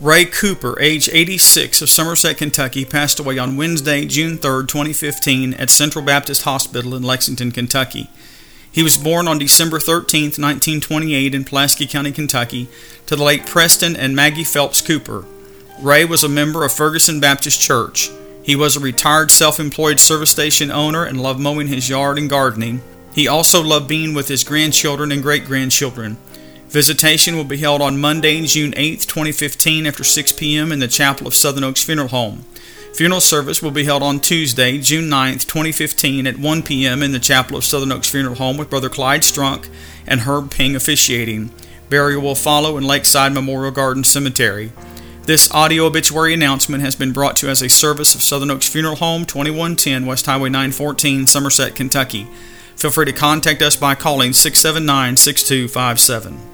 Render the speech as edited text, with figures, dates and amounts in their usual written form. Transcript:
Ray Cooper, age 86, of Somerset, Kentucky, passed away on Wednesday, June 3, 2015, at Central Baptist Hospital in Lexington, Kentucky. He was born on December 13, 1928, in Pulaski County, Kentucky, to the late Preston and Maggie Phelps Cooper. Ray was a member of Ferguson Baptist Church. He was a retired self-employed service station owner and loved mowing his yard and gardening. He also loved being with his grandchildren and great-grandchildren. Visitation will be held on Monday, June 8, 2015, after 6 p.m. in the chapel of Southern Oaks Funeral Home. Funeral service will be held on Tuesday, June 9, 2015, at 1 p.m. in the chapel of Southern Oaks Funeral Home with Brother Clyde Strunk and Herb Ping officiating. Burial will follow in Lakeside Memorial Garden Cemetery. This audio obituary announcement has been brought to you as a service of Southern Oaks Funeral Home, 2110 West Highway 914, Somerset, Kentucky. Feel free to contact us by calling 679-6257.